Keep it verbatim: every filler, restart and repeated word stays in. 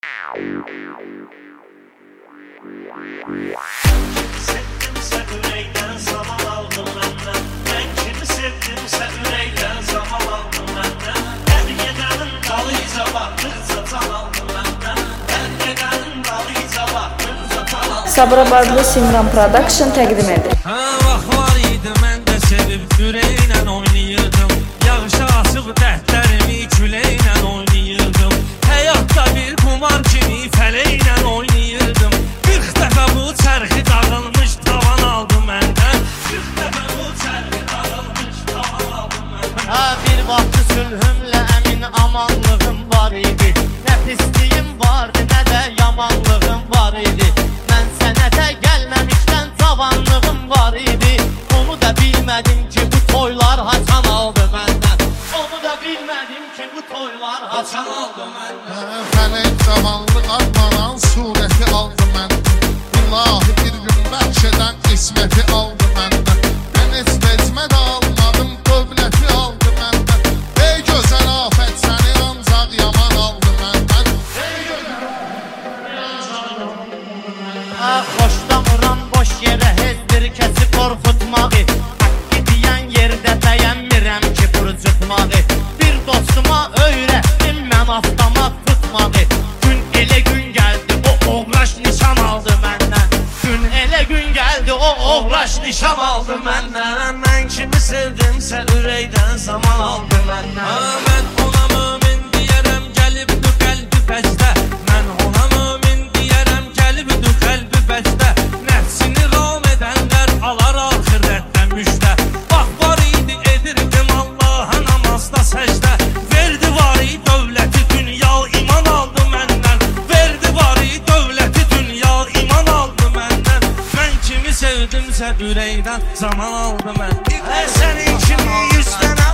Sevdimsə ürəkdən zaman aldın məndən. Mən kimi sevdimsə ürəkdən zaman aldın məndən. Hər gedənin qalıyca baxdırca can aldın məndən. Hər gedənin qalıyca baxdırca can aldın. Sabirabadlı Simran Production təqdim edir. Ha vaxt var idi mən də sevib ürəklə oynayırdım. Yağışa açıb dərdlərimi küləklə oynayırdım. Həyatda bir kumar kimi fələklə oynayırdım. Qırx dəfə bu çərxi dağılmış tavan aldı məndən. Qırx dəfə bu çərxi dağılmış tavan aldı məndən. Ha bir vaxtı sülhümlə əmin amanlığım var idi. Nə pisliyim vardı, nə də yamanlığım var idi. Mən sənətə gəlməmişdən cavanlığım var idi. Onu da bilmədim ki bu toylar haçan aldı məndən. Onu da bilmədim ki bu toylar haçan aldı məndən. Fələk cavanlıq armanan surəti aldı məndən. İlahi bir gün bəxş edən qisməti aldı məndən. Mən heç vecmə də almadım, dövləti aldı məndən. Ey gözəl afət səni ancaq yaman aldı məndən. Ha xoşlamıram boş yerə heç bir kəsi qorxutmağı. Haqqı deyən yerdə bəyənmirəm ki burcutmağı. Bir dostuma öyrətdim mən avtomat tutmağı. Gün elə gün gəldi o oğraş nişan aldı məndən. Gün elə gün gəldi o oğraş nişan aldı məndən. Mən kimi sevdimsə ürəkdən zaman aldı məndən. Ha mən ona mömin deyərəm gəlibdi qəlbi fəcdə. Mən ona mömin deyərəm gəlibdi qəlbi fəcdə. Nəfsini ram edənlər alar axirətdə müjdə. Bax var idi edirdim Allaha namazda səcdə. Verdi vari dövləti dünya iman aldı məndən. Verdi vari dövləti dünya iman aldı məndən. Mən kimi sevdimsə ürəkdən zaman aldı məndən. Sənin kimi yüz dənə